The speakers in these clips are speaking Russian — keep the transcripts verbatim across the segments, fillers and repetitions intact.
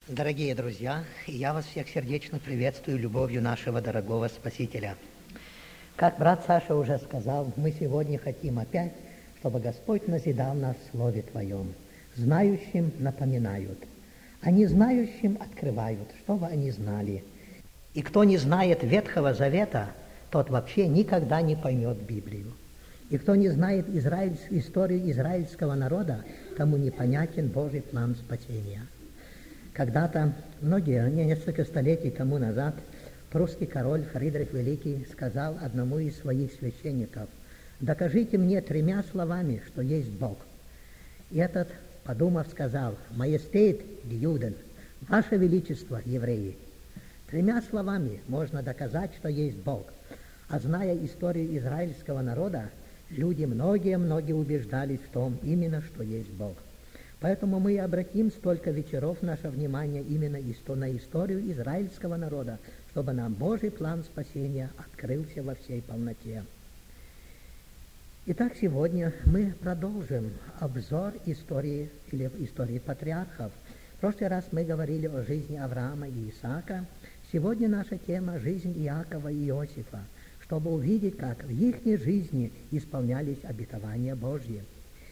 Дорогие друзья, я вас всех сердечно приветствую любовью нашего дорогого Спасителя. Как брат Саша уже сказал, мы сегодня хотим опять, чтобы Господь назидал нас в Слове Твоем. Знающим напоминают, а не знающим открывают, чтобы они знали. И кто не знает Ветхого Завета, тот вообще никогда не поймет Библию. И кто не знает Израиль, историю израильского народа, тому непонятен Божий план спасения. Когда-то, многие, несколько столетий тому назад, прусский король Фридрих Великий сказал одному из своих священников: «Докажите мне тремя словами, что есть Бог». И этот, подумав, сказал: «Маестейт Юден, Ваше Величество, евреи». Тремя словами можно доказать, что есть Бог. А зная историю израильского народа, люди многие-многие убеждались в том именно, что есть Бог. Поэтому мы и обратим столько вечеров наше внимание именно на историю израильского народа, чтобы нам Божий план спасения открылся во всей полноте. Итак, сегодня мы продолжим обзор истории или истории патриархов. В прошлый раз мы говорили о жизни Авраама и Исаака. Сегодня наша тема – жизнь Иакова и Иосифа, чтобы увидеть, как в их жизни исполнялись обетования Божьи.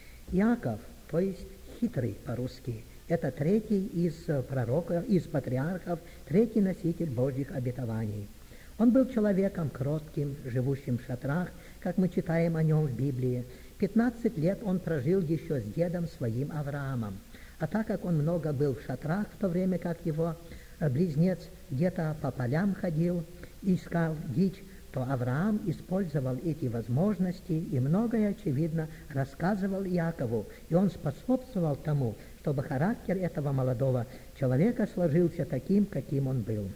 Иаков, то есть хитрый по-русски, это третий из пророков, из патриархов, третий носитель Божьих обетований. Он был человеком кротким, живущим в шатрах, как мы читаем о нем в Библии. пятнадцать лет он прожил еще с дедом своим Авраамом. А так как он много был в шатрах, в то время как его близнец где-то по полям ходил, искал дичь, то Авраам использовал эти возможности и многое, очевидно, рассказывал Иакову, и он способствовал тому, чтобы характер этого молодого человека сложился таким, каким он был.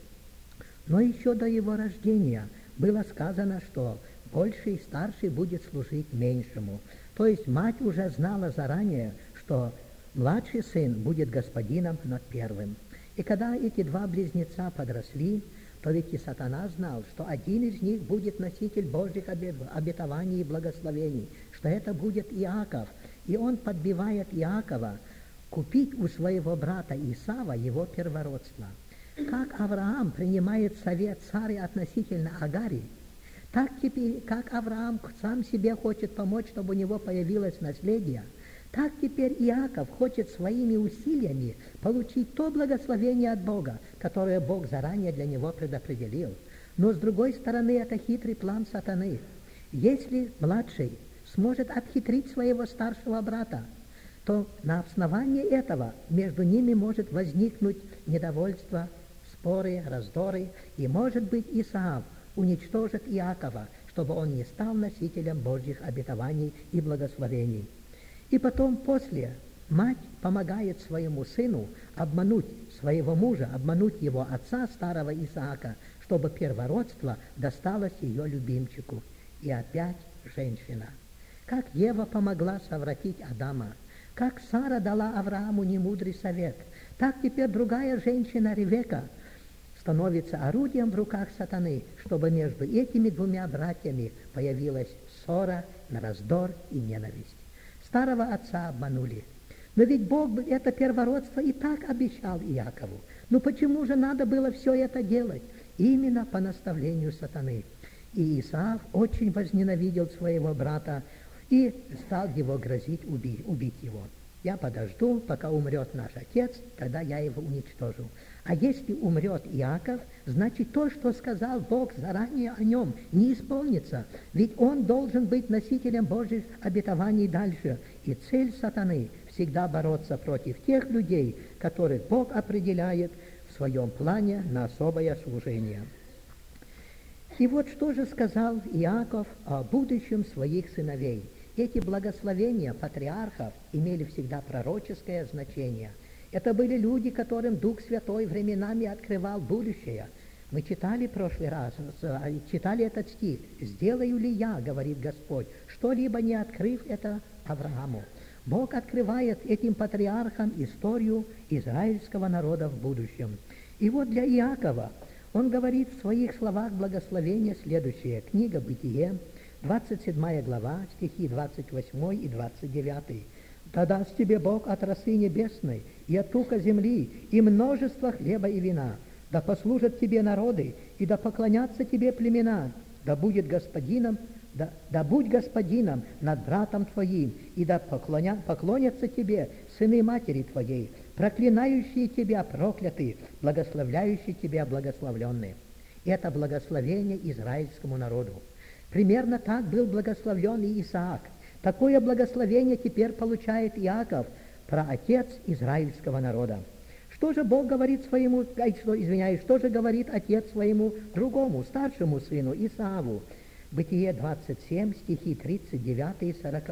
Но еще до его рождения было сказано, что больший, старший будет служить меньшему. То есть мать уже знала заранее, что младший сын будет господином над первым. И когда эти два близнеца подросли, то ведь и сатана знал, что один из них будет носитель Божьих обетований и благословений, что это будет Иаков. И он подбивает Иакова купить у своего брата Исава его первородство. Как Авраам принимает совет царя относительно Агари, так теперь, как Авраам сам себе хочет помочь, чтобы у него появилось наследие, так теперь Иаков хочет своими усилиями получить то благословение от Бога, которое Бог заранее для него предопределил. Но с другой стороны, это хитрый план сатаны. Если младший сможет обхитрить своего старшего брата, то на основании этого между ними может возникнуть недовольство, споры, раздоры, и, может быть, Исаав уничтожит Иакова, чтобы он не стал носителем Божьих обетований и благословений. И потом, после, мать помогает своему сыну обмануть своего мужа, обмануть его отца, старого Исаака, чтобы первородство досталось ее любимчику. И опять женщина. Как Ева помогла совратить Адама, как Сара дала Аврааму немудрый совет, так теперь другая женщина, Ревека, становится орудием в руках сатаны, чтобы между этими двумя братьями появилась ссора, раздор и ненависть. Старого отца обманули. Но ведь Бог это первородство и так обещал Иакову. Ну почему же надо было все это делать? Именно по наставлению сатаны. И Исаав очень возненавидел своего брата и стал его грозить убить, убить его. Я подожду, пока умрет наш отец, тогда я его уничтожу. А если умрет Иаков, значит то, что сказал Бог заранее о нем, не исполнится. Ведь он должен быть носителем Божьих обетований дальше. И цель сатаны всегда бороться против тех людей, которых Бог определяет в своем плане на особое служение. И вот что же сказал Иаков о будущем своих сыновей. Эти благословения патриархов имели всегда пророческое значение. Это были люди, которым Дух Святой временами открывал будущее. Мы читали в прошлый раз, читали этот стих. «Сделаю ли я, — говорит Господь, — что-либо не открыв это Аврааму?» Бог открывает этим патриархам историю израильского народа в будущем. И вот для Иакова он говорит в своих словах благословения следующее. Книга «Бытие», двадцать седьмая глава, стихи двадцать восьмой и двадцать девятый. Да даст тебе Бог от росы небесной, и от тука земли, и множество хлеба и вина. Да послужат тебе народы, и да поклонятся тебе племена. Да будет господином, да, да будь господином над братом твоим, и да поклоня, поклонятся тебе сыны матери твоей, проклинающие тебя прокляты, благословляющие тебя благословленные. Это благословение израильскому народу. Примерно так был благословлен и Исаак. Такое благословение теперь получает Иаков, праотец израильского народа. Что же Бог говорит своему, что, извиняюсь, что же говорит отец своему другому, старшему сыну Исааву? Бытие двадцать семь, стихи тридцать девять и сорок.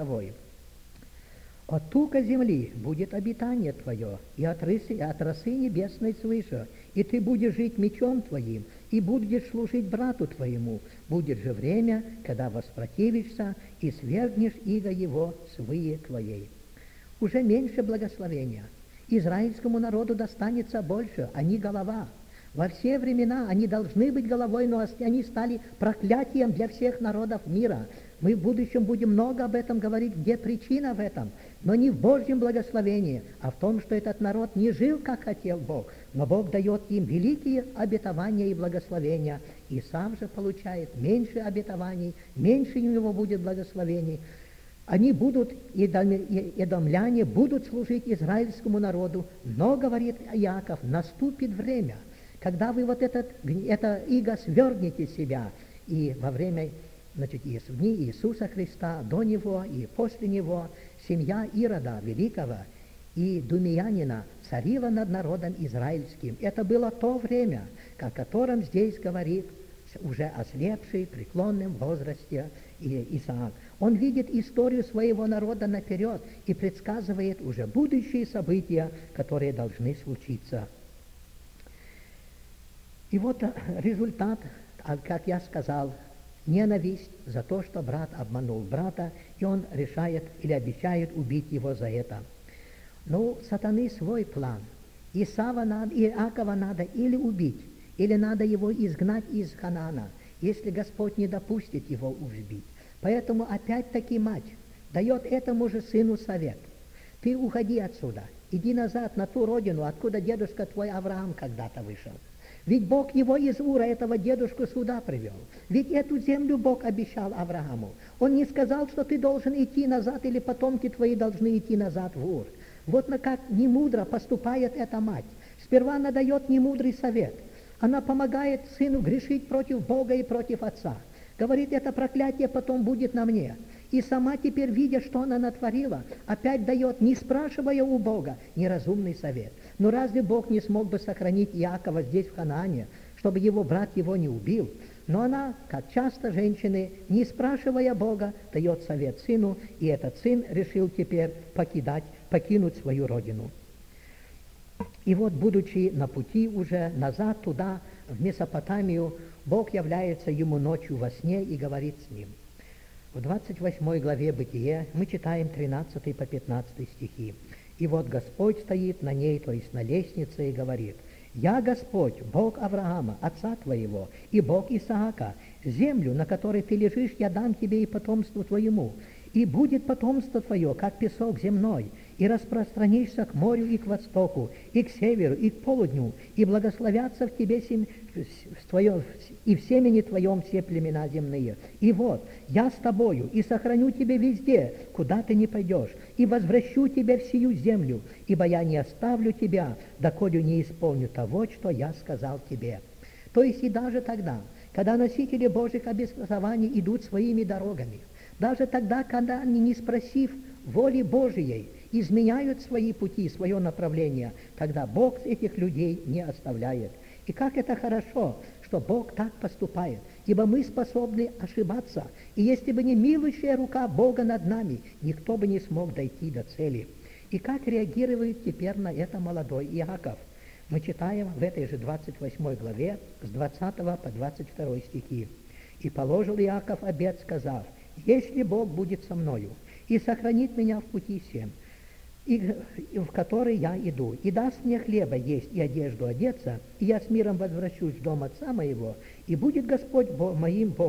«От тука земли будет обитание твое, и от, рысы, и от росы небесной свыше, и ты будешь жить мечом твоим, и будешь служить брату твоему. Будет же время, когда воспротивишься, и свергнешь иго его свые твоей». Уже меньше благословения. Израильскому народу достанется больше, они голова. Во все времена они должны быть головой, но они стали проклятием для всех народов мира. Мы в будущем будем много об этом говорить, где причина в этом, но не в Божьем благословении, а в том, что этот народ не жил, как хотел Бог, но Бог дает им великие обетования и благословения, и сам же получает меньше обетований, меньше у него будет благословений. Они будут, эдомляне, будут служить израильскому народу, но, говорит Иаков, наступит время, когда вы вот этот, это иго свергнете себя, и во время, значит, и в дни Иисуса Христа, до Него и после Него, семья Ирода Великого и Думиянина царила над народом израильским. Это было то время, о котором здесь говорит уже ослепший, в преклонном возрасте Исаак. Он видит историю своего народа наперед и предсказывает уже будущие события, которые должны случиться. И вот результат, как я сказал, ненависть за то, что брат обманул брата, и он решает или обещает убить его за это. Но у сатаны свой план. Исава надо, Иакова надо или убить, или надо его изгнать из Ханаана, если Господь не допустит его убить. Поэтому опять-таки мать дает этому же сыну совет. Ты уходи отсюда, иди назад на ту родину, откуда дедушка твой Авраам когда-то вышел. Ведь Бог его из Ура, этого дедушку, сюда привел. Ведь эту землю Бог обещал Аврааму. Он не сказал, что ты должен идти назад, или потомки твои должны идти назад в Ур. Вот на как немудро поступает эта мать. Сперва она дает немудрый совет. Она помогает сыну грешить против Бога и против отца. Говорит, это проклятие потом будет на мне. И сама теперь, видя, что она натворила, опять дает, не спрашивая у Бога, неразумный совет. Но разве Бог не смог бы сохранить Иакова здесь, в Ханаане, чтобы его брат его не убил? Но она, как часто женщины, не спрашивая Бога, дает совет сыну, и этот сын решил теперь покидать, покинуть свою родину. И вот, будучи на пути уже назад туда, в Месопотамию, Бог является ему ночью во сне и говорит с ним. В двадцать восьмой главе Бытие мы читаем тринадцатый по пятнадцатый стихи. «И вот Господь стоит на ней, то есть на лестнице, и говорит: «Я Господь, Бог Авраама, отца твоего, и Бог Исаака. Землю, на которой ты лежишь, я дам тебе и потомству твоему. И будет потомство твое, как песок земной, и распространишься к морю и к востоку, и к северу, и к полудню, и благословятся в тебе сем... в твоем... и в семени твоем все племена земные. И вот, я с тобою, и сохраню тебя везде, куда ты не пойдешь, и возвращу тебя в сию землю, ибо я не оставлю тебя, доколе не исполню того, что я сказал тебе». То есть и даже тогда, когда носители Божьих обетований идут своими дорогами, даже тогда, когда они, не спросив воли Божией, изменяют свои пути, свое направление, тогда Бог этих людей не оставляет. И как это хорошо, что Бог так поступает, ибо мы способны ошибаться, и если бы не милующая рука Бога над нами, никто бы не смог дойти до цели. И как реагирует теперь на это молодой Иаков? Мы читаем в этой же двадцать восьмой главе с двадцатого по двадцать второй стихи. «И положил Иаков обет, сказав: если Бог будет со мною и сохранит меня в пути сем, и, и в который я иду, и даст мне хлеба есть и одежду одеться, и я с миром возвращусь в дом отца моего, и будет Господь Бог, моим Богом,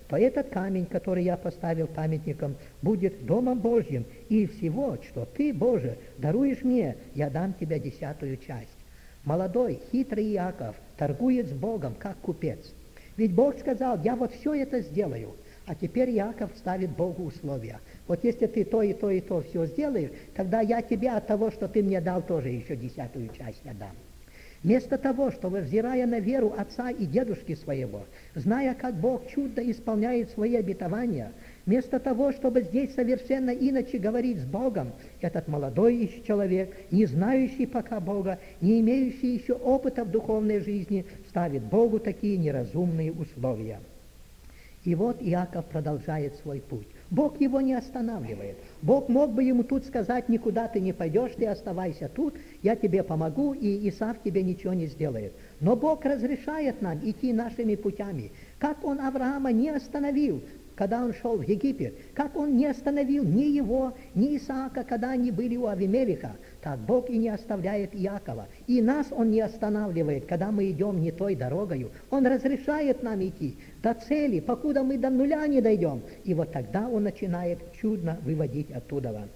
то этот камень, который я поставил памятником, будет Домом Божьим, и всего, что ты, Боже, даруешь мне, я дам тебе десятую часть. Молодой, хитрый Иаков торгует с Богом, как купец. Ведь Бог сказал, я вот все это сделаю. А теперь Иаков ставит Богу условия. Вот если ты то и то и то все сделаешь, тогда я тебе от того, что ты мне дал, тоже еще десятую часть отдам. Вместо того, чтобы, взирая на веру отца и дедушки своего, зная, как Бог чудно исполняет свои обетования, вместо того, чтобы здесь совершенно иначе говорить с Богом, этот молодой человек, не знающий пока Бога, не имеющий еще опыта в духовной жизни, ставит Богу такие неразумные условия. И вот Иаков продолжает свой путь. Бог его не останавливает. Бог мог бы ему тут сказать, никуда ты не пойдешь, ты оставайся тут, я тебе помогу, и Исав тебе ничего не сделает. Но Бог разрешает нам идти нашими путями. Как Он Авраама не остановил, когда он шел в Египет, как он не остановил ни его, ни Исаака, когда они были у Авимелиха, так Бог и не оставляет Иакова. И нас Он не останавливает, когда мы идем не той дорогою. Он разрешает нам идти до цели, покуда мы до нуля не дойдем. И вот тогда Он начинает чудно выводить оттуда.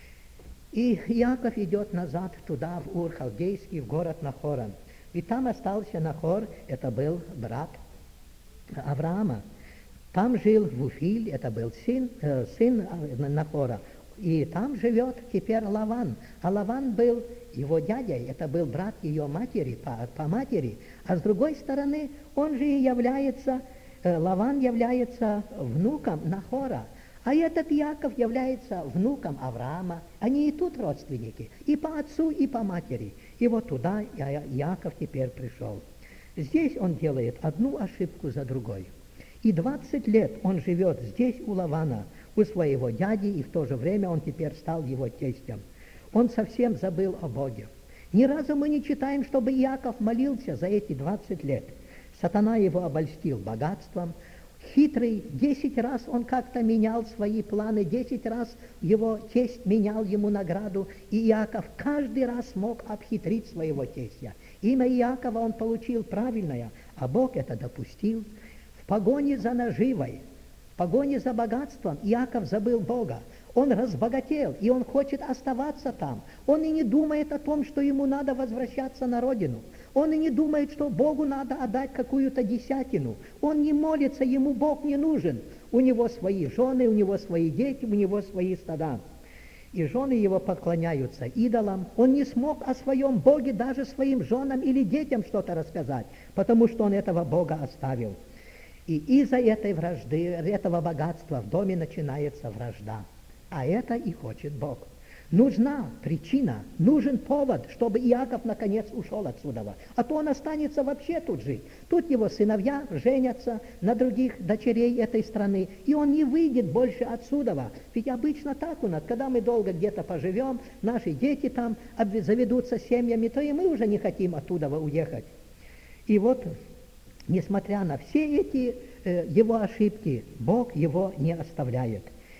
И Иаков идет назад туда, в Ур-Халдейский, в город Нахора. Ведь там остался Нахор, это был брат Авраама. Там жил Вуфиль, это был сын, э, сын Нахора, и там живет теперь Лаван. А Лаван был его дядей, это был брат ее матери, по, по матери. А с другой стороны, он же и является, э, Лаван является внуком Нахора. А этот Иаков является внуком Авраама. Они и тут родственники, и по отцу, и по матери. И вот туда Иаков теперь пришел. Здесь он делает одну ошибку за другой. И двадцать лет он живет здесь у Лавана, у своего дяди, и в то же время он теперь стал его тестем. Он совсем забыл о Боге. Ни разу мы не читаем, чтобы Иаков молился за эти двадцать лет. Сатана его обольстил богатством. Хитрый, десять раз он как-то менял свои планы, десять раз его тесть менял ему награду, и Иаков каждый раз мог обхитрить своего тестя. Имя Иакова он получил правильное, а Бог это допустил. В погоне за наживой, в погоне за богатством Иаков забыл Бога. Он разбогател, и он хочет оставаться там. Он и не думает о том, что ему надо возвращаться на родину. Он и не думает, что Богу надо отдать какую-то десятину. Он не молится, ему Бог не нужен. У него свои жены, у него свои дети, у него свои стада. И жены его поклоняются идолам. Он не смог о своем Боге даже своим женам или детям что-то рассказать, потому что он этого Бога оставил. И из-за этой вражды, этого богатства в доме начинается вражда. А это и хочет Бог. Нужна причина, нужен повод, чтобы Иаков наконец ушел отсюда. А то он останется вообще тут жить. Тут его сыновья женятся на других дочерей этой страны, и он не выйдет больше отсюда. Ведь обычно так у нас, когда мы долго где-то поживем, наши дети там заведутся семьями, то и мы уже не хотим оттуда уехать. И вот, несмотря на все эти э, его ошибки, Бог его не оставляет.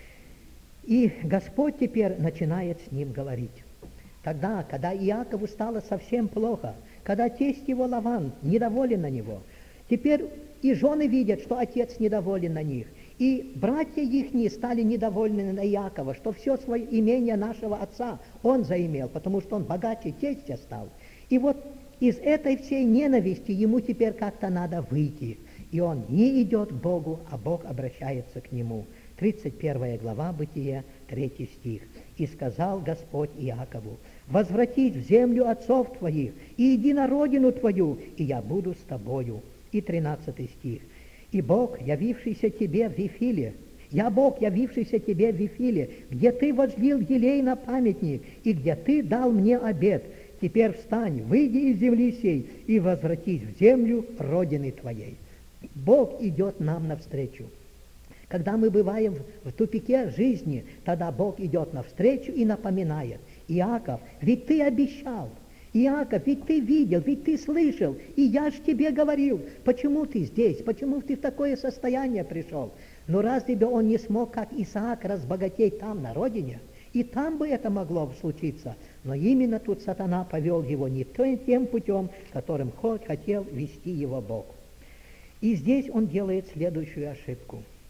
И Господь теперь начинает с ним говорить. Тогда, когда Иакову стало совсем плохо, когда тесть его Лаван недоволен на него, теперь и жены видят, что отец недоволен на них, и братья ихние стали недовольны на Иакова, что все свое имение нашего отца он заимел, потому что он богаче тестя стал. И вот из этой всей ненависти ему теперь как-то надо выйти. И он не идет к Богу, а Бог обращается к нему. тридцать первая глава Бытия, третий стих. «И сказал Господь Иакову: возвратись в землю отцов твоих, и иди на родину твою, и я буду с тобою». И тринадцатый стих. «И Бог, явившийся тебе в Вифиле, я Бог, явившийся тебе в Вифиле, где ты возлил елей на памятник, и где ты дал мне обет. Теперь встань, выйди из земли сей, и возвратись в землю родины твоей». Бог идет нам навстречу. Когда мы бываем в тупике жизни, тогда Бог идет навстречу и напоминает: Иаков, ведь ты обещал, Иаков, ведь ты видел, ведь ты слышал, и я ж тебе говорил, почему ты здесь, почему ты в такое состояние пришел? Но разве бы он не смог, как Исаак, разбогатеть там, на родине? И там бы это могло случиться. Но именно тут сатана повел его не тем путем, которым хотел вести его Бог. И здесь он делает следующую ошибку.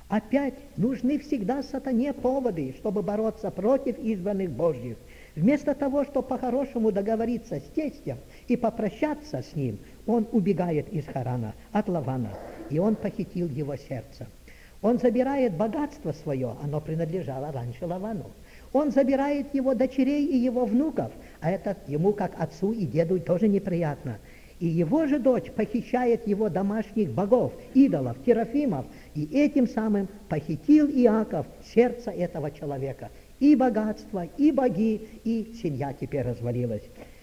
Опять нужны всегда сатане поводы, чтобы бороться против избранных Божьих. Вместо того, чтобы по-хорошему договориться с тестем и попрощаться с ним, он убегает из Харана, от Лавана, и он похитил его сердце. Он забирает богатство свое, оно принадлежало раньше Лавану. Он забирает его дочерей и его внуков, а это ему, как отцу и деду, тоже неприятно. И его же дочь похищает его домашних богов, идолов, терафимов, и этим самым похитил Иаков сердце этого человека. И богатство, и боги, и семья теперь развалилась.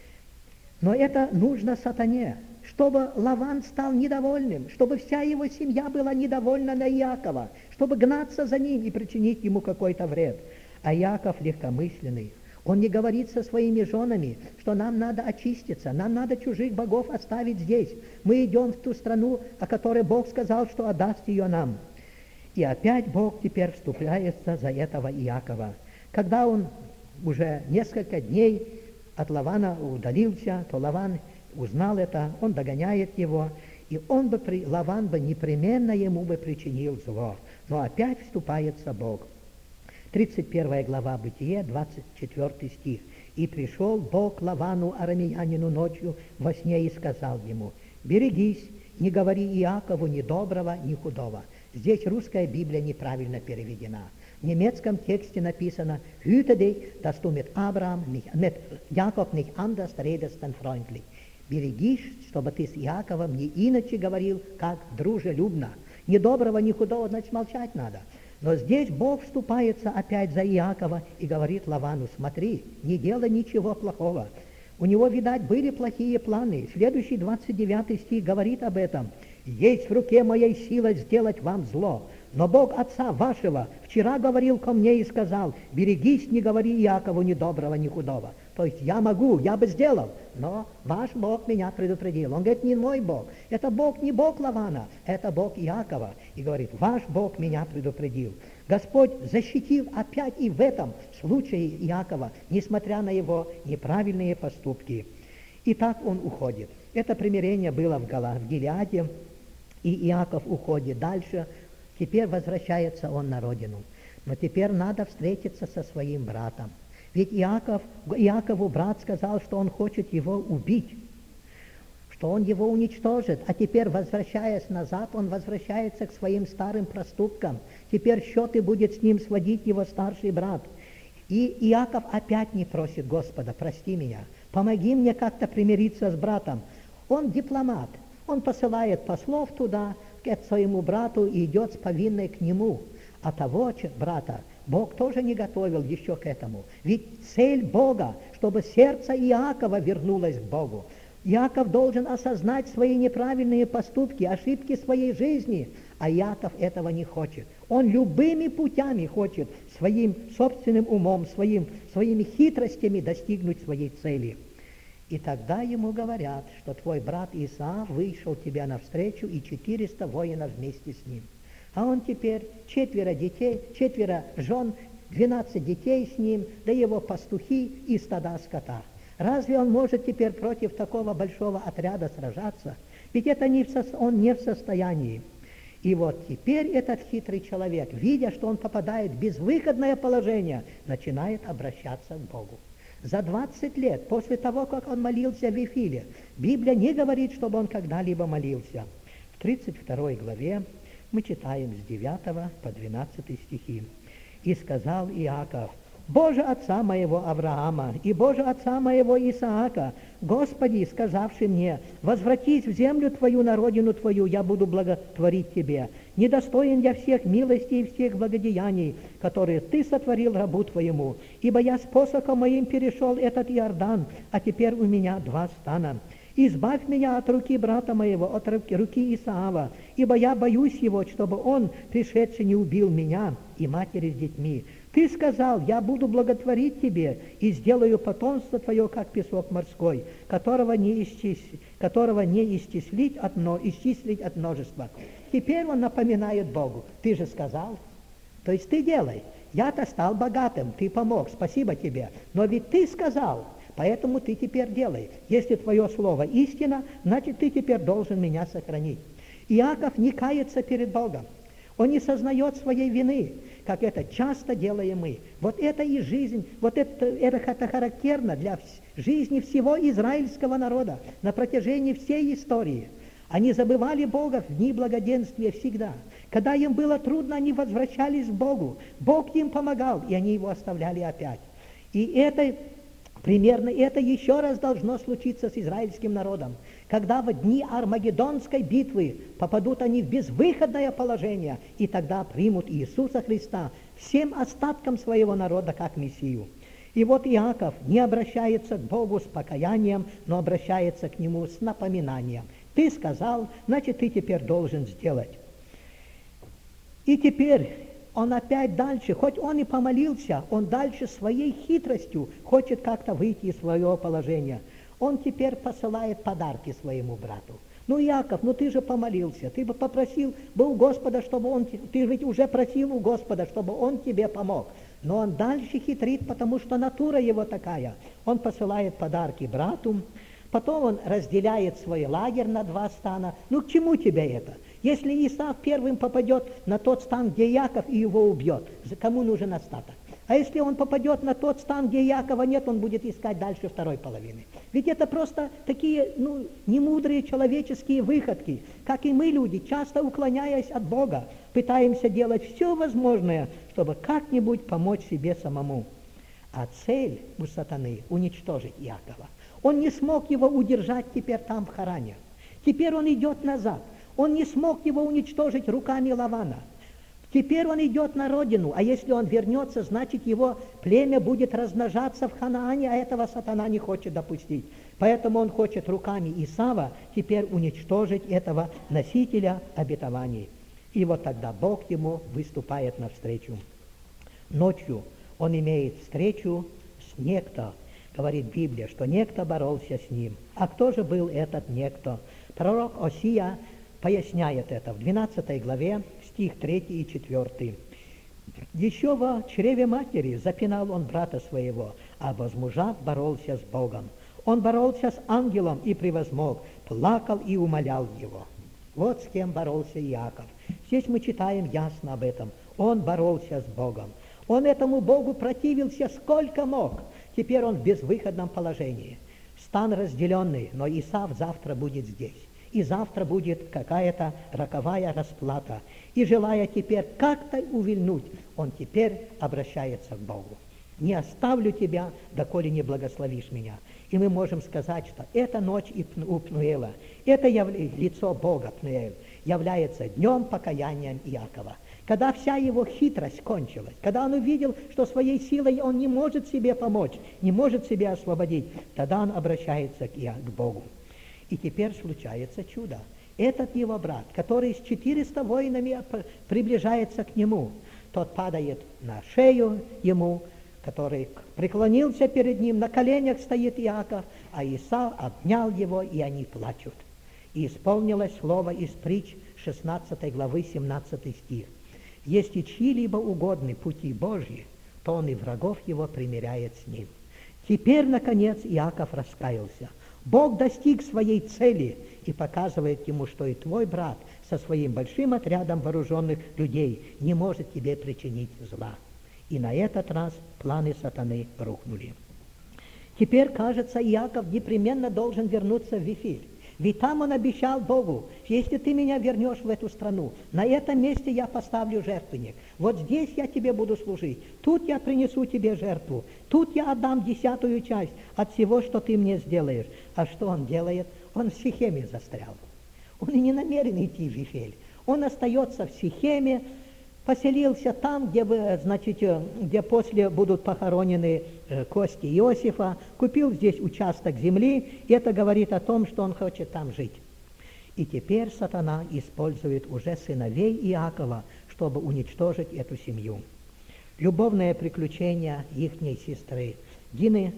Но это нужно сатане, чтобы Лаван стал недовольным, чтобы вся его семья была недовольна на Иакова, чтобы гнаться за ним и причинить ему какой-то вред. А Иаков легкомысленный. Он не говорит со своими женами, что нам надо очиститься, нам надо чужих богов оставить здесь. Мы идем в ту страну, о которой Бог сказал, что отдаст ее нам. И опять Бог теперь вступляется за этого Иакова. Когда он уже несколько дней от Лавана удалился, то Лаван узнал это, он догоняет его, и он бы, Лаван бы непременно ему бы причинил зло. Но опять вступается Бог. тридцать первая глава Бытие, двадцать четвёртый стих. «И пришел Бог к Лавану, арамеянину, ночью во сне и сказал ему: берегись, не говори Иакову ни доброго, ни худого». Здесь русская Библия неправильно переведена. В немецком тексте написано: «Hüte dich, dass du mit Abraham, nicht, mit Jakob nicht anders redest denn freundlich». Берегись, чтобы ты с Иаковом не иначе говорил, как дружелюбно. Ни доброго, ни худого, значит, молчать надо. Но здесь Бог вступается опять за Иакова и говорит Лавану: смотри, не делай ничего плохого. У него, видать, были плохие планы. Следующий двадцать девятый стих говорит об этом. «Есть в руке моей сила сделать вам зло. Но Бог отца вашего вчера говорил ко мне и сказал: берегись, не говори Иакову ни доброго, ни худого». То есть я могу, я бы сделал, но ваш Бог меня предупредил. Он говорит: не мой Бог, это Бог, не Бог Лавана, это Бог Иакова. И говорит: ваш Бог меня предупредил. Господь защитил опять и в этом случае Иакова, несмотря на его неправильные поступки. И так он уходит. Это примирение было в Гилеаде, и Иаков уходит дальше. Теперь возвращается он на родину. Но теперь надо встретиться со своим братом. Ведь Иаков, Иакову брат сказал, что он хочет его убить, что он его уничтожит. А теперь, возвращаясь назад, он возвращается к своим старым проступкам. Теперь счеты будет с ним сводить его старший брат. И Иаков опять не просит: Господа, прости меня, помоги мне как-то примириться с братом. Он дипломат, он посылает послов туда, к своему брату, и идет с повинной к нему. А того брата Бог тоже не готовил еще к этому. Ведь цель Бога, чтобы сердце Иакова вернулось к Богу. Иаков должен осознать свои неправильные поступки, ошибки своей жизни, а Иаков этого не хочет. Он любыми путями хочет своим собственным умом, своим, своими хитростями достигнуть своей цели. И тогда ему говорят, что твой брат Исав вышел тебе навстречу, и четыреста воинов вместе с ним. А он теперь четверо детей, четверо жен, двенадцать детей с ним, да его пастухи и стада скота. Разве он может теперь против такого большого отряда сражаться? Ведь это не в со... он не в состоянии. И вот теперь этот хитрый человек, видя, что он попадает в безвыходное положение, начинает обращаться к Богу. За двадцать лет после того, как он молился в Вифиле, Библия не говорит, чтобы он когда-либо молился. В тридцать второй главе мы читаем с девятого по двенадцатый стихи. «И сказал Иаков: Боже отца моего Авраама и Боже отца моего Исаака, Господи, сказавший мне: возвратись в землю твою, на родину твою, я буду благотворить тебе. Недостоин я всех милостей и всех благодеяний, которые ты сотворил рабу твоему, ибо я с посохом моим перешел этот Иордан, а теперь у меня два стана. Избавь меня от руки брата моего, от руки Исаава, ибо я боюсь его, чтобы он, пришедший, не убил меня и матери с детьми. Ты сказал: я буду благотворить тебе и сделаю потомство твое, как песок морской, которого не, исчис... которого не исчислить, от... исчислить от множества». Теперь он напоминает Богу: ты же сказал, то есть ты делай. Я-то стал богатым, ты помог, спасибо тебе, но ведь ты сказал, поэтому ты теперь делай. Если твое слово истина, значит ты теперь должен меня сохранить. Иаков не кается перед Богом. Он не сознает своей вины, как это часто делаем мы. Вот это и жизнь, вот это, это, это характерно для жизни всего израильского народа на протяжении всей истории. Они забывали Бога в дни благоденствия всегда. Когда им было трудно, они возвращались к Богу. Бог им помогал, и они его оставляли опять. И это примерно это еще раз должно случиться с израильским народом. Когда в дни Армагеддонской битвы попадут они в безвыходное положение, и тогда примут Иисуса Христа всем остаткам своего народа как Мессию. И вот Иаков не обращается к Богу с покаянием, но обращается к Нему с напоминанием. Ты сказал, значит, ты теперь должен сделать. И теперь он опять дальше, хоть он и помолился, он дальше своей хитростью хочет как-то выйти из своего положения. Он теперь посылает подарки своему брату. Ну, Иаков, ну ты же помолился, ты бы попросил бы у Господа, чтобы он, ты ведь уже просил у Господа, чтобы он тебе помог. Но он дальше хитрит, потому что натура его такая. Он посылает подарки брату, потом он разделяет свой лагерь на два стана. Ну, к чему тебе это? Если Исав первым попадет на тот стан, где Иаков, и его убьет, кому нужен остаток? А если он попадет на тот стан, где Иакова нет, он будет искать дальше второй половины. Ведь это просто такие, ну, немудрые человеческие выходки, как и мы, люди, часто уклоняясь от Бога, пытаемся делать все возможное, чтобы как-нибудь помочь себе самому. А цель у сатаны – уничтожить Иакова. Он не смог его удержать теперь там в Харане. Теперь он идет назад. Он не смог его уничтожить руками Лавана. Теперь он идет на родину, а если он вернется, значит его племя будет размножаться в Ханаане, а этого сатана не хочет допустить. Поэтому он хочет руками Исава теперь уничтожить этого носителя обетований. И вот тогда Бог ему выступает навстречу. Ночью он имеет встречу с некто, говорит Библия, что некто боролся с ним. А кто же был этот некто? Пророк Осия поясняет это в двенадцатой главе, стих третий и четвёртый. «Еще во чреве матери запинал он брата своего, а возмужав боролся с Богом. Он боролся с ангелом и превозмог, плакал и умолял его». Вот с кем боролся Иаков. Здесь мы читаем ясно об этом. Он боролся с Богом. Он этому Богу противился сколько мог. Теперь он в безвыходном положении. Стан разделенный, но Исав завтра будет здесь. И завтра будет какая-то роковая расплата. И желая теперь как-то увильнуть, он теперь обращается к Богу. «Не оставлю тебя, доколе не благословишь меня». И мы можем сказать, что эта ночь у Пнуэла, это яв... лицо Бога Пнуэль, является днем покаяния Иакова. Когда вся его хитрость кончилась, когда он увидел, что своей силой он не может себе помочь, не может себя освободить, тогда он обращается к, Иак... к Богу. И теперь случается чудо. Этот его брат, который с четырьмя воинами приближается к нему, тот падает на шею ему, который преклонился перед ним, на коленях стоит Иаков, а Исав обнял его, и они плачут. И исполнилось слово из притч шестнадцатой главы, семнадцатый стих. «Если чьи-либо угодны пути Божьи, то он и врагов его примиряет с ним». Теперь, наконец, Иаков раскаялся. Бог достиг своей цели и показывает ему, что и твой брат со своим большим отрядом вооруженных людей не может тебе причинить зла. И на этот раз планы сатаны рухнули. Теперь, кажется, Иаков непременно должен вернуться в Вифиль. Ведь там он обещал Богу: если ты меня вернешь в эту страну, на этом месте я поставлю жертвенник. Вот здесь я тебе буду служить. Тут я принесу тебе жертву. Тут я отдам десятую часть от всего, что ты мне сделаешь. А что он делает? Он в Сихеме застрял. Он и не намерен идти в Вифиль. Он остается в Сихеме, поселился там, где, значит, где после будут похоронены кости Иосифа, купил здесь участок земли, и это говорит о том, что он хочет там жить. И теперь сатана использует уже сыновей Иакова, чтобы уничтожить эту семью. Любовное приключение ихней сестры Дины,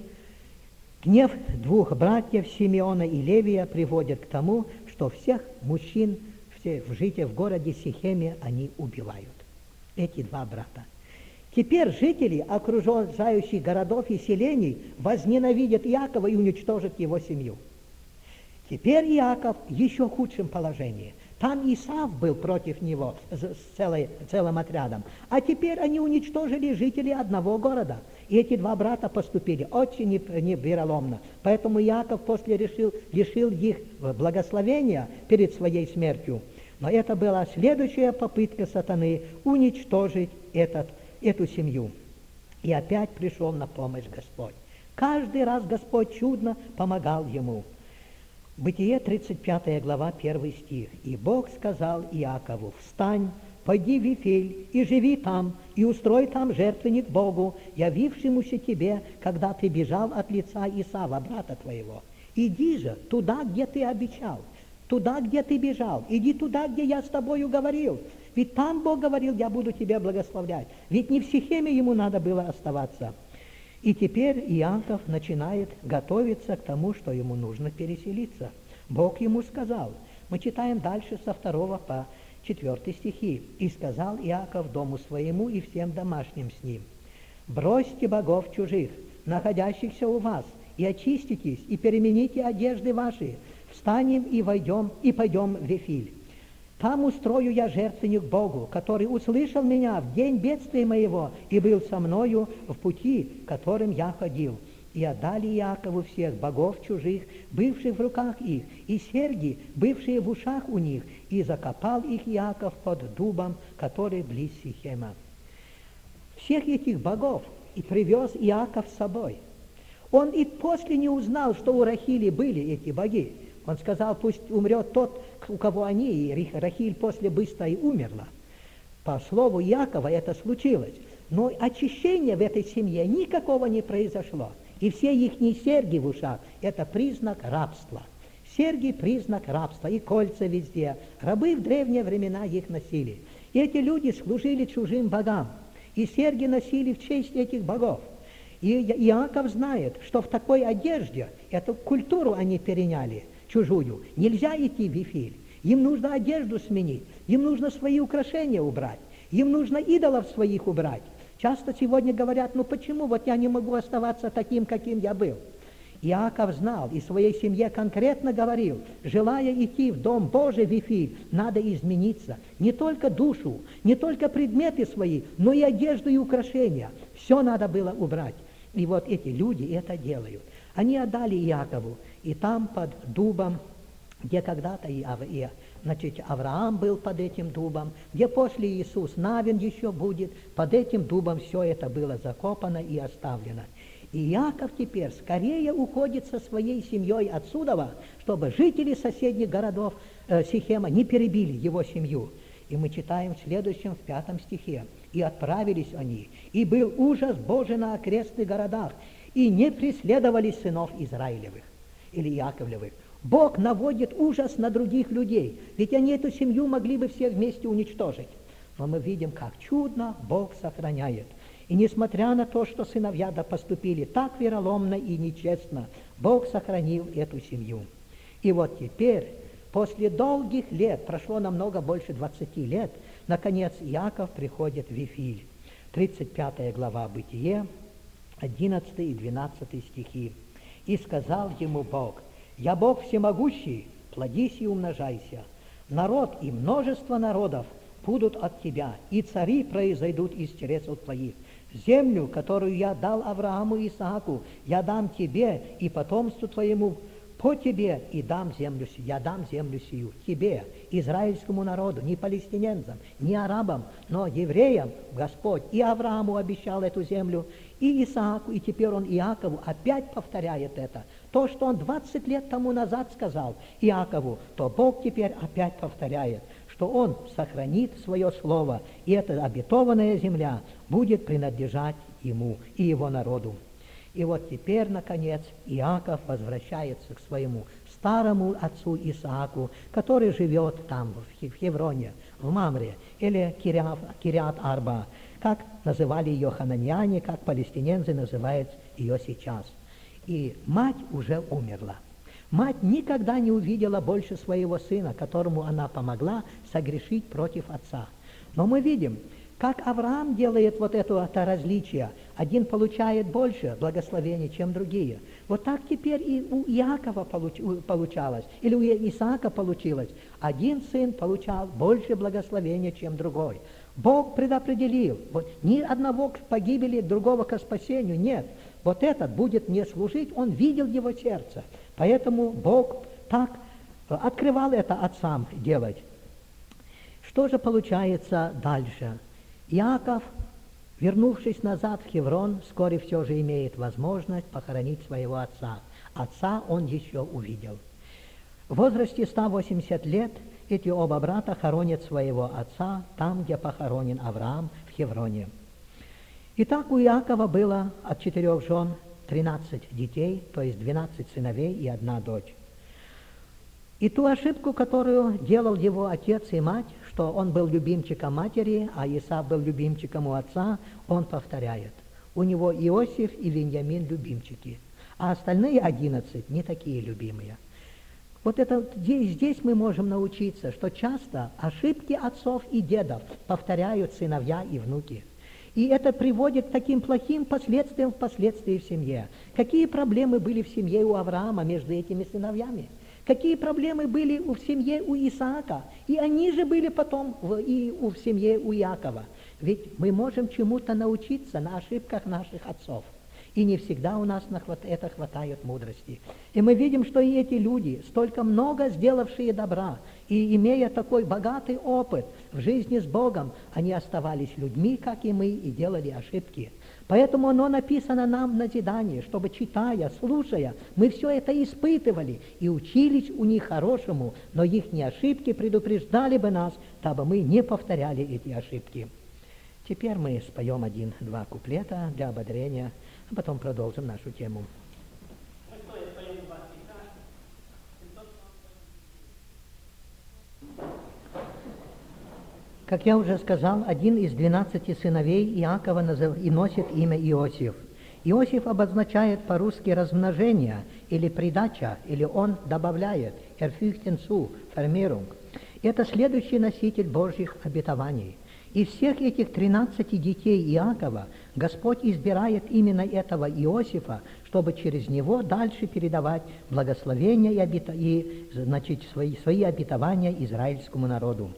гнев двух братьев Симеона и Левия приводит к тому, что всех мужчин в житии в городе Сихеме они убивают. Эти два брата. Теперь жители окружающих городов и селений возненавидят Иакова и уничтожат его семью. Теперь Иаков в еще худшем положении. Там Исав был против него с целой, целым отрядом. А теперь они уничтожили жителей одного города. И эти два брата поступили очень невероломно. Поэтому Иаков после решил, лишил их благословения перед своей смертью. Но это была следующая попытка сатаны уничтожить этот, эту семью. И опять пришел на помощь Господь. Каждый раз Господь чудно помогал ему. Бытие, тридцать пятая глава, первый стих. «И Бог сказал Иакову: встань, пойди в Вифиль и живи там, и устрой там жертвенник Богу, явившемуся тебе, когда ты бежал от лица Исава, брата твоего. Иди же туда, где ты обещал, туда, где ты бежал, иди туда, где я с тобою говорил. Ведь там Бог говорил: я буду тебя благословлять». Ведь не в Сихеме ему надо было оставаться. И теперь Иаков начинает готовиться к тому, что ему нужно переселиться. Бог ему сказал, мы читаем дальше со второго по четвертый стихи. «И сказал Иаков дому своему и всем домашним с ним: бросьте богов чужих, находящихся у вас, и очиститесь, и перемените одежды ваши. Встанем и войдем, и пойдем в Вифиль. Там устрою я жертвенник Богу, который услышал меня в день бедствия моего и был со мною в пути, которым я ходил. И отдали Иакову всех богов чужих, бывших в руках их, и серьги, бывшие в ушах у них, и закопал их Иаков под дубом, который близ Сихема». Всех этих богов и привез Иаков с собой. Он и после не узнал, что у Рахили были эти боги. Он сказал, пусть умрет тот, у кого они, и Рахиль после быстро и умерла. По слову Иакова это случилось. Но очищения в этой семье никакого не произошло. И все их серьги в ушах – это признак рабства. Серьги – признак рабства, и кольца везде. Рабы в древние времена их носили. И эти люди служили чужим богам, и серьги носили в честь этих богов. И Иаков знает, что в такой одежде, эту культуру они переняли, чужую, нельзя идти в Вифиль. Им нужно одежду сменить, им нужно свои украшения убрать, им нужно идолов своих убрать. Часто сегодня говорят, ну почему вот я не могу оставаться таким, каким я был? Иаков знал и своей семье конкретно говорил, желая идти в Дом Божий, в Вифиль, надо измениться. Не только душу, не только предметы свои, но и одежду и украшения. Все надо было убрать. И вот эти люди это делают. Они отдали Иакову, и там под дубом, где когда-то и, и, значит, Авраам был под этим дубом, где после Иисус Навин еще будет, под этим дубом все это было закопано и оставлено. И Иаков теперь скорее уходит со своей семьей отсюда, чтобы жители соседних городов э, Сихема не перебили его семью. И мы читаем в следующем, в пятом стихе. «И отправились они, и был ужас Божий на окрестных городах, и не преследовали сынов Израилевых» или Яковлевых. Бог наводит ужас на других людей, ведь они эту семью могли бы все вместе уничтожить. Но мы видим, как чудно Бог сохраняет. И несмотря на то, что сыновья да поступили так вероломно и нечестно, Бог сохранил эту семью. И вот теперь, после долгих лет, прошло намного больше двадцати лет, наконец Иаков приходит в Вифиль. тридцать пятая глава Бытие, одиннадцатый и двенадцатый стихи. «И сказал ему Бог: я Бог всемогущий, плодись и умножайся. Народ и множество народов будут от тебя, и цари произойдут из чресл твоих. Землю, которую я дал Аврааму и Исааку, я дам тебе и потомству твоему по тебе, и дам землю, я дам землю сию тебе, израильскому народу, не палестинянцам, не арабам, но евреям Господь и Аврааму обещал эту землю, и Исааку, и теперь он Иакову опять повторяет это. То, что он двадцать лет тому назад сказал Иакову, то Бог теперь опять повторяет, что он сохранит свое слово, и эта обетованная земля будет принадлежать ему и его народу. И вот теперь, наконец, Иаков возвращается к своему старому отцу Исааку, который живет там, в Хевроне, в Мамре, или Кириат-Арба, как называли ее хананяне, как палестиненцы называют ее сейчас. И мать уже умерла. Мать никогда не увидела больше своего сына, которому она помогла согрешить против отца. Но мы видим, Как Авраам делает вот это, это различие. Один получает больше благословений, чем другие. Вот так теперь и у Иакова получ, получалось, или у Исаака получилось. Один сын получал больше благословения, чем другой. Бог предопределил. Вот, ни одного к погибели, другого к спасению нет. Вот этот будет мне служить, он видел его сердце. Поэтому Бог так открывал это отцам делать. Что же получается дальше? Иаков, вернувшись назад в Хеврон, вскоре все же имеет возможность похоронить своего отца. Отца он еще увидел. В возрасте ста восьмидесяти лет эти оба брата хоронят своего отца там, где похоронен Авраам, в Хевроне. Итак, у Иакова было от четырех жен тринадцать детей, то есть двенадцать сыновей и одна дочь. И ту ошибку, которую делал его отец и мать, что он был любимчиком матери, а Исав был любимчиком у отца, он повторяет. У него Иосиф и Виньямин любимчики, а остальные одиннадцать не такие любимые. Вот это, здесь, здесь мы можем научиться, что часто ошибки отцов и дедов повторяют сыновья и внуки. И это приводит к таким плохим последствиям впоследствии в семье. Какие проблемы были в семье у Авраама между этими сыновьями? Какие проблемы были в семье у Исаака? И они же были потом в, и в семье у Иакова. Ведь мы можем чему-то научиться на ошибках наших отцов. И не всегда у нас на это хватает мудрости. И мы видим, что и эти люди, столько много сделавшие добра, и имея такой богатый опыт в жизни с Богом, они оставались людьми, как и мы, и делали ошибки. Поэтому оно написано нам в назидании, чтобы, читая, слушая, мы все это испытывали и учились у них хорошему, но их не ошибки предупреждали бы нас, дабы мы не повторяли эти ошибки. Теперь мы споем один-два куплета для ободрения, а потом продолжим нашу тему. Как я уже сказал, один из двенадцати сыновей Иакова назов... и носит имя Иосиф. Иосиф обозначает по-русски размножение или придача, или он добавляет, er fügt hinzu, Vermehrung. Это следующий носитель Божьих обетований. Из всех этих тринадцати детей Иакова Господь избирает именно этого Иосифа, чтобы через него дальше передавать благословения и, обета... и значит, свои, свои обетования израильскому народу.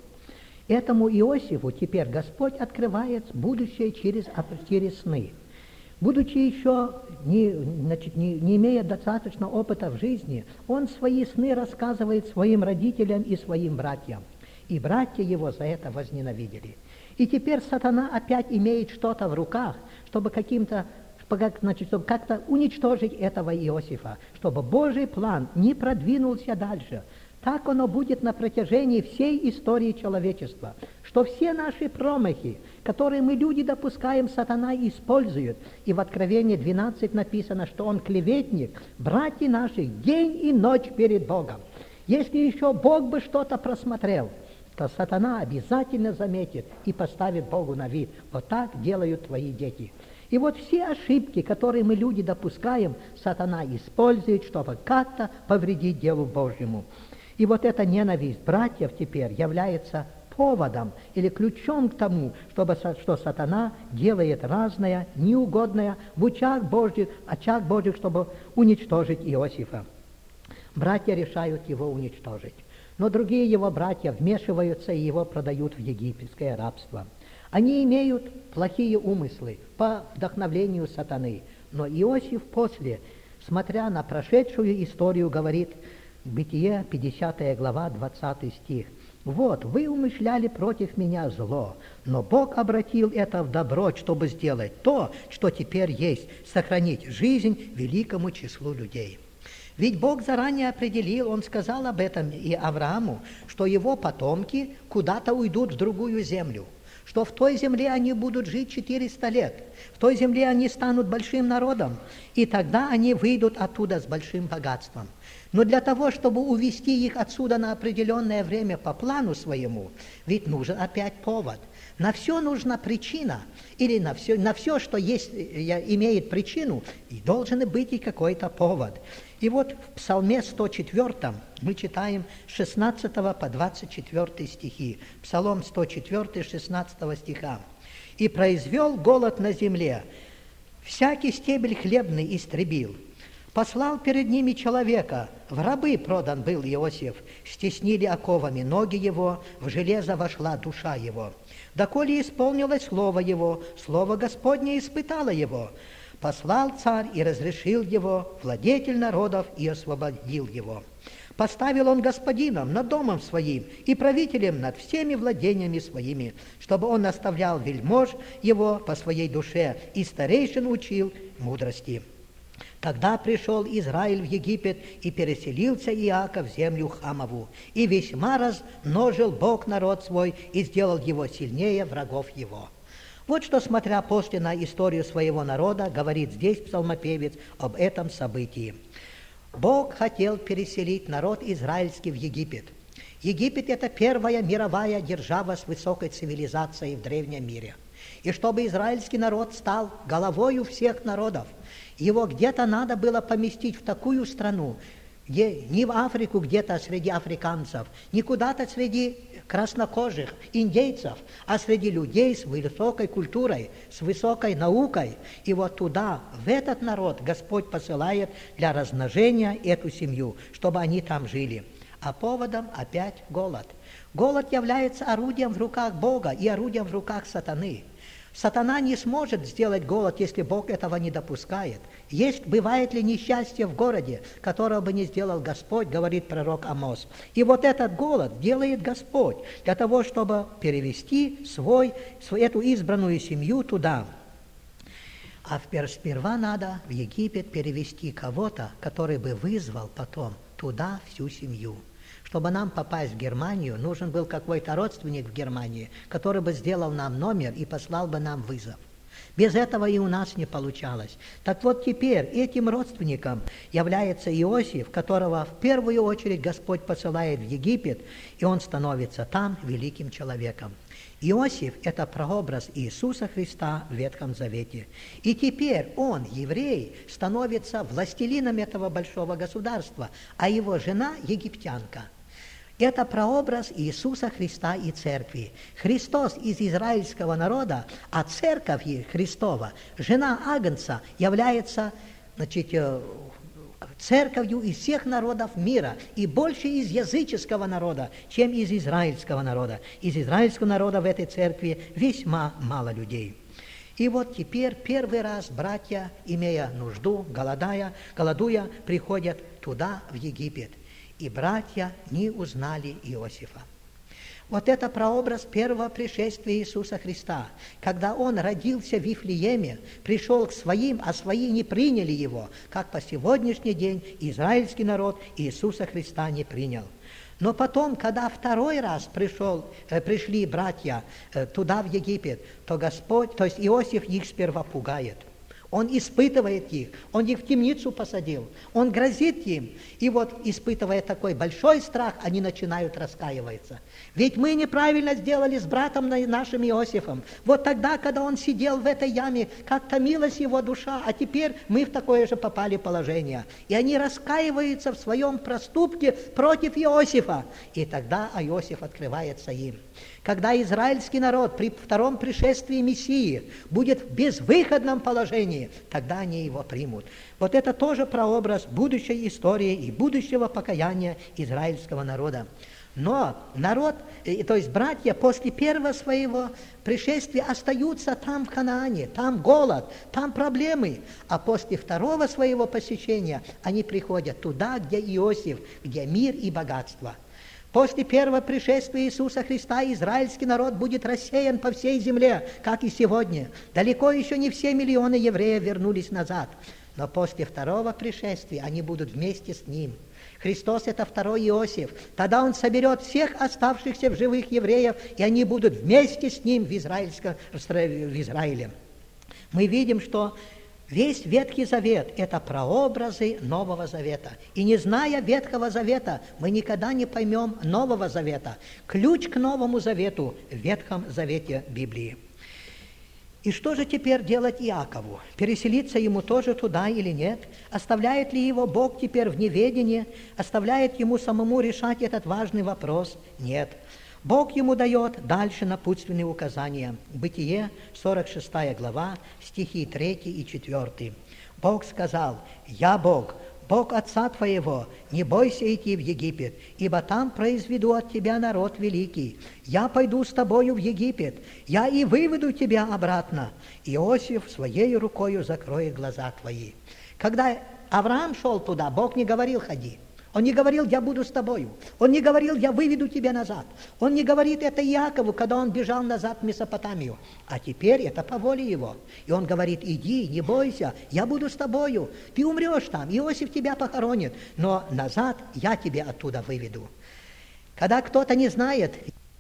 Этому Иосифу теперь Господь открывает будущее через, через сны. Будучи еще, не, значит, не, не имея достаточно опыта в жизни, он свои сны рассказывает своим родителям и своим братьям. И братья его за это возненавидели. И теперь сатана опять имеет что-то в руках, чтобы каким-то, значит, чтобы как-то уничтожить этого Иосифа, чтобы Божий план не продвинулся дальше. Так оно будет на протяжении всей истории человечества, что все наши промахи, которые мы, люди, допускаем, сатана использует. И в Откровении двенадцать написано, что он клеветник, братья наши, день и ночь перед Богом. Если еще Бог бы что-то просмотрел, то сатана обязательно заметит и поставит Богу на вид. Вот так делают твои дети. И вот все ошибки, которые мы, люди, допускаем, сатана использует, чтобы как-то повредить делу Божьему. И вот эта ненависть братьев теперь является поводом или ключом к тому, чтобы, что сатана делает разное, неугодное в очах Божьих, очах Божьих, чтобы уничтожить Иосифа. Братья решают его уничтожить. Но другие его братья вмешиваются и его продают в египетское рабство. Они имеют плохие умыслы по вдохновлению сатаны. Но Иосиф после, смотря на прошедшую историю, говорит, Бытие, пятидесятая глава, двадцатый стих. «Вот, вы умышляли против меня зло, но Бог обратил это в добро, чтобы сделать то, что теперь есть, сохранить жизнь великому числу людей». Ведь Бог заранее определил, Он сказал об этом и Аврааму, что его потомки куда-то уйдут в другую землю, что в той земле они будут жить четыреста лет, в той земле они станут большим народом, и тогда они выйдут оттуда с большим богатством. Но для того, чтобы увести их отсюда на определенное время по плану своему, ведь нужен опять повод. На все нужна причина, или на все, на все, что есть, имеет причину, и должен быть и какой-то повод. И вот в Псалме сто четвёртом мы читаем с шестнадцатого по двадцать четвёртый стихи. Псалом сто четыре, шестнадцатого стиха. и произвел голод на земле, всякий стебель хлебный истребил. Послал перед ними человека, в рабы продан был Иосиф, стеснили оковами ноги его, в железо вошла душа его. Доколе исполнилось слово его, слово Господне испытало его. Послал царь и разрешил его, владетель народов, и освободил его. Поставил он господином над домом своим и правителем над всеми владениями своими, чтобы он наставлял вельмож его по своей душе и старейшин учил мудрости. Тогда пришел Израиль в Египет, и переселился Иаков в землю Хамову, и весьма размножил Бог народ свой, и сделал его сильнее врагов его. Вот что, смотря после на историю своего народа, говорит здесь псалмопевец об этом событии. Бог хотел переселить народ израильский в Египет. Египет – это первая мировая держава с высокой цивилизацией в древнем мире. И чтобы израильский народ стал головою всех народов, его где-то надо было поместить в такую страну, где не в Африку где-то среди африканцев, не куда-то среди краснокожих индейцев, а среди людей с высокой культурой, с высокой наукой. И вот туда, в этот народ Господь посылает для размножения эту семью, чтобы они там жили. А поводом опять голод. Голод является орудием в руках Бога и орудием в руках сатаны. Сатана не сможет сделать голод, если Бог этого не допускает. Есть, бывает ли несчастье в городе, которого бы не сделал Господь, говорит пророк Амос. И вот этот голод делает Господь для того, чтобы перевести свой, свою, эту избранную семью туда. А сперва надо в Египет перевести кого-то, который бы вызвал потом туда всю семью. Чтобы нам попасть в Германию, нужен был какой-то родственник в Германии, который бы сделал нам номер и послал бы нам вызов. Без этого и у нас не получалось. Так вот теперь этим родственником является Иосиф, которого в первую очередь Господь посылает в Египет, и он становится там великим человеком. Иосиф – это прообраз Иисуса Христа в Ветхом Завете. И теперь он, еврей, становится властелином этого большого государства, а его жена – египтянка. Это прообраз Иисуса Христа и Церкви. Христос из израильского народа, а Церковь Христова, жена Агнца, является, значит, церковью из всех народов мира, и больше из языческого народа, чем из израильского народа. Из израильского народа в этой церкви весьма мало людей. И вот теперь первый раз братья, имея нужду, голодая, голодуя, приходят туда, в Египет. И братья не узнали Иосифа. Вот это прообраз первого пришествия Иисуса Христа. Когда Он родился в Вифлееме, пришел к своим, а свои не приняли Его, как по сегодняшний день израильский народ Иисуса Христа не принял. Но потом, когда второй раз пришел, э, пришли братья э, туда, в Египет, то Господь, то есть Иосиф их сперва пугает. Он испытывает их, он их в темницу посадил, он грозит им. И вот, испытывая такой большой страх, они начинают раскаиваться. Ведь мы неправильно сделали с братом нашим Иосифом. Вот тогда, когда он сидел в этой яме, как томилась его душа, а теперь мы в такое же попали положение. И они раскаиваются в своем проступке против Иосифа. И тогда Иосиф открывается им. Когда израильский народ при втором пришествии Мессии будет в безвыходном положении, тогда они его примут. Вот это тоже прообраз будущей истории и будущего покаяния израильского народа. Но народ, то есть братья, после первого своего пришествия остаются там, в Ханаане, там голод, там проблемы. А после второго своего посещения они приходят туда, где Иосиф, где мир и богатство. После первого пришествия Иисуса Христа израильский народ будет рассеян по всей земле, как и сегодня. Далеко еще не все миллионы евреев вернулись назад. Но после второго пришествия они будут вместе с Ним. Христос – это второй Иосиф. Тогда Он соберет всех оставшихся в живых евреев, и они будут вместе с Ним в, израильском, в Израиле. Мы видим, что весь Ветхий Завет – это прообразы Нового Завета. И не зная Ветхого Завета, мы никогда не поймем Нового Завета. Ключ к Новому Завету в Ветхом Завете Библии. И что же теперь делать Иакову? Переселиться ему тоже туда или нет? Оставляет ли его Бог теперь в неведении? Оставляет ему самому решать этот важный вопрос? Нет. Бог ему дает дальше напутственные указания. Бытие, сорок шестая глава, стихи третий и четвёртый. Бог сказал: «Я Бог, Бог отца твоего, не бойся идти в Египет, ибо там произведу от тебя народ великий. Я пойду с тобою в Египет, я и выведу тебя обратно. Иосиф своей рукою закроет глаза твои». Когда Авраам шел туда, Бог не говорил: «Ходи». Он не говорил: «Я буду с тобою». Он не говорил: «Я выведу тебя назад». Он не говорит это Иакову, когда он бежал назад в Месопотамию. А теперь это по воле его. И он говорит: «Иди, не бойся, я буду с тобою. Ты умрешь там, Иосиф тебя похоронит, но назад я тебя оттуда выведу». Когда кто-то не знает,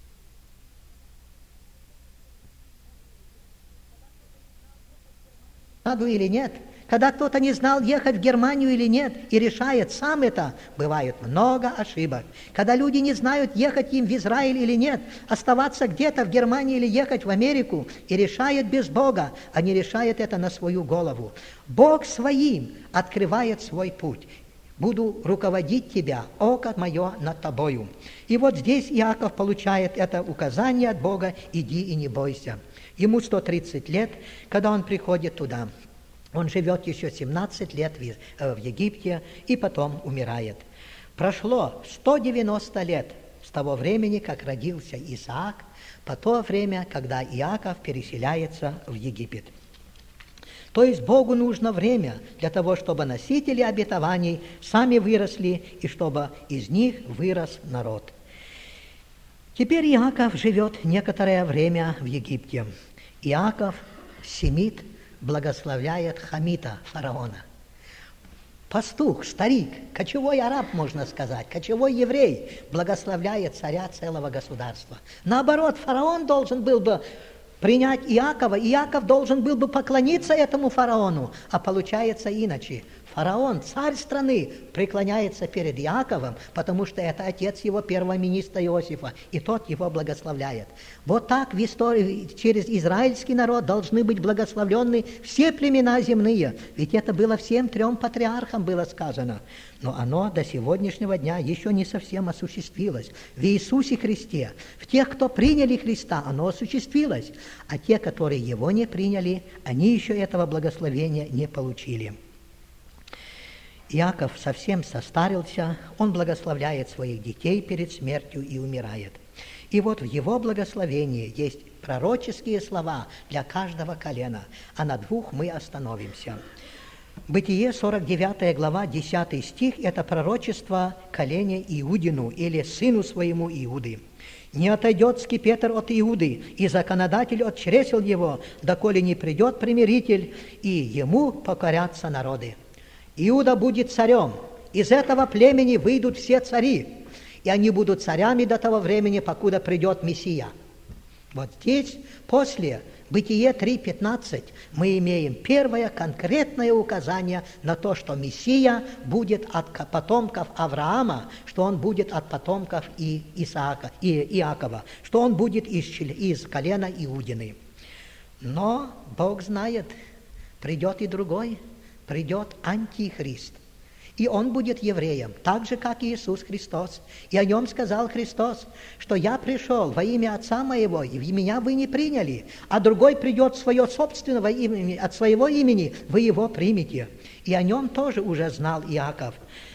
надо или нет, когда кто-то не знал, ехать в Германию или нет, и решает сам это, бывает много ошибок. Когда люди не знают, ехать им в Израиль или нет, оставаться где-то в Германии или ехать в Америку, и решают без Бога, они решают это на свою голову. Бог своим открывает свой путь. «Буду руководить тебя, око мое над тобою». И вот здесь Иаков получает это указание от Бога: «Иди и не бойся». Ему сто тридцать лет, когда он приходит туда. Он живет еще семнадцать лет в Египте и потом умирает. Прошло сто девяносто лет с того времени, как родился Исаак, по то время, когда Иаков переселяется в Египет. То есть Богу нужно время для того, чтобы носители обетований сами выросли и чтобы из них вырос народ. Теперь Иаков живет некоторое время в Египте. Иаков, семит, благословляет Хамита, фараона. Пастух, старик, кочевой араб, можно сказать, кочевой еврей, благословляет царя целого государства. Наоборот, фараон должен был бы принять Иакова, Иаков должен был бы поклониться этому фараону, а получается иначе. Фараон, царь страны, преклоняется перед Иаковом, потому что это отец его первого министра Иосифа, и тот его благословляет. Вот так в истории через израильский народ должны быть благословлены все племена земные, ведь это было всем трем патриархам было сказано. Но оно до сегодняшнего дня еще не совсем осуществилось. В Иисусе Христе, в тех, кто приняли Христа, оно осуществилось, а те, которые его не приняли, они еще этого благословения не получили. Иаков совсем состарился, он благословляет своих детей перед смертью и умирает. И вот в его благословении есть пророческие слова для каждого колена, а на двух мы остановимся. Бытие, сорок девятая глава, десятый стих, это пророчество колене Иудину или сыну своему Иуды. «Не отойдет скипетр от Иуды, и законодатель от чресел его, доколе не придет примиритель, и ему покорятся народы». Иуда будет царем, из этого племени выйдут все цари, и они будут царями до того времени, покуда придет Мессия. Вот здесь, после Бытие три пятнадцать, мы имеем первое конкретное указание на то, что Мессия будет от потомков Авраама, что он будет от потомков и Исаака, и Иакова, что он будет из, из колена Иудины. Но Бог знает, придет и другой, придет Антихрист, и он будет евреем, так же, как и Иисус Христос. И о нем сказал Христос, что «Я пришел во имя Отца моего, и меня вы не приняли, а другой придет свое собственного имени, от своего имени, вы его примете». И о нем тоже уже знал Иаков.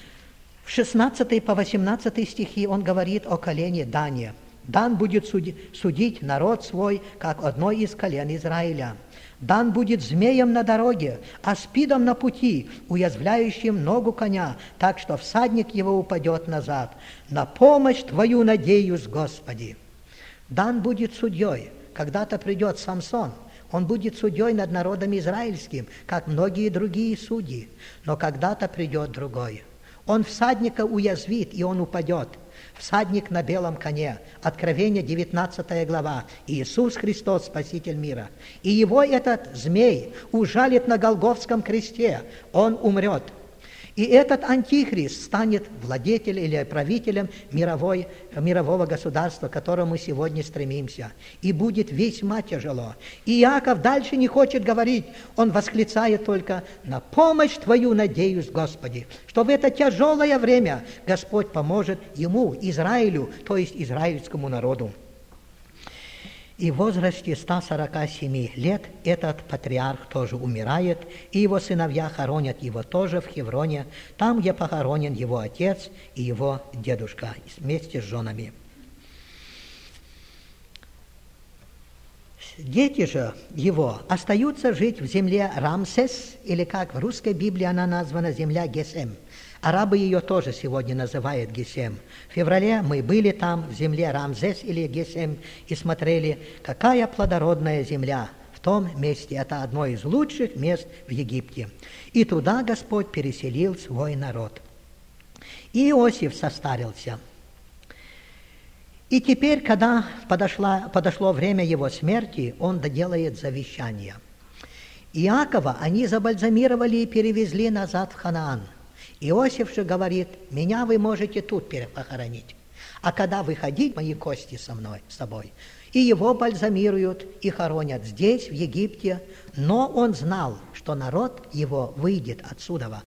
В шестнадцатый по восемнадцатый стихи он говорит о колене Дане. «Дан будет судить народ свой, как одно из колен Израиля. Дан будет змеем на дороге, аспидом на пути, уязвляющим ногу коня, так что всадник его упадет назад. На помощь Твою надеюсь, Господи». Дан будет судьей. Когда-то придет Самсон, он будет судьей над народом израильским, как многие другие судьи. Но когда-то придет другой. Он всадника уязвит, и он упадет. Всадник на белом коне. Откровение, девятнадцатая глава. Иисус Христос, Спаситель мира. И его этот змей ужалит на Голгофском кресте. Он умрет. И этот антихрист станет владетелем или правителем мировой, мирового государства, к которому мы сегодня стремимся. И будет весьма тяжело. И Иаков дальше не хочет говорить, он восклицает только: «На помощь Твою надеюсь, Господи», что в это тяжелое время Господь поможет ему, Израилю, то есть израильскому народу. И в возрасте ста сорока семи лет этот патриарх тоже умирает, и его сыновья хоронят его тоже в Хевроне, там, где похоронен его отец и его дедушка вместе с женами. Дети же его остаются жить в земле Рамсес, или как в русской Библии она названа земля Гесем. Арабы ее тоже сегодня называют Гесем. В феврале мы были там, в земле Рамзес или Гесем, и смотрели, какая плодородная земля в том месте. Это одно из лучших мест в Египте. И туда Господь переселил свой народ. И Иосиф состарился. И теперь, когда подошло, подошло время его смерти, он доделает завещание. Иакова они забальзамировали и перевезли назад в Ханаан. Иосиф же говорит: «Меня вы можете тут похоронить, а когда выходить, мои кости со мной, с собой». И его бальзамируют и хоронят здесь, в Египте, но он знал, что народ его выйдет отсюда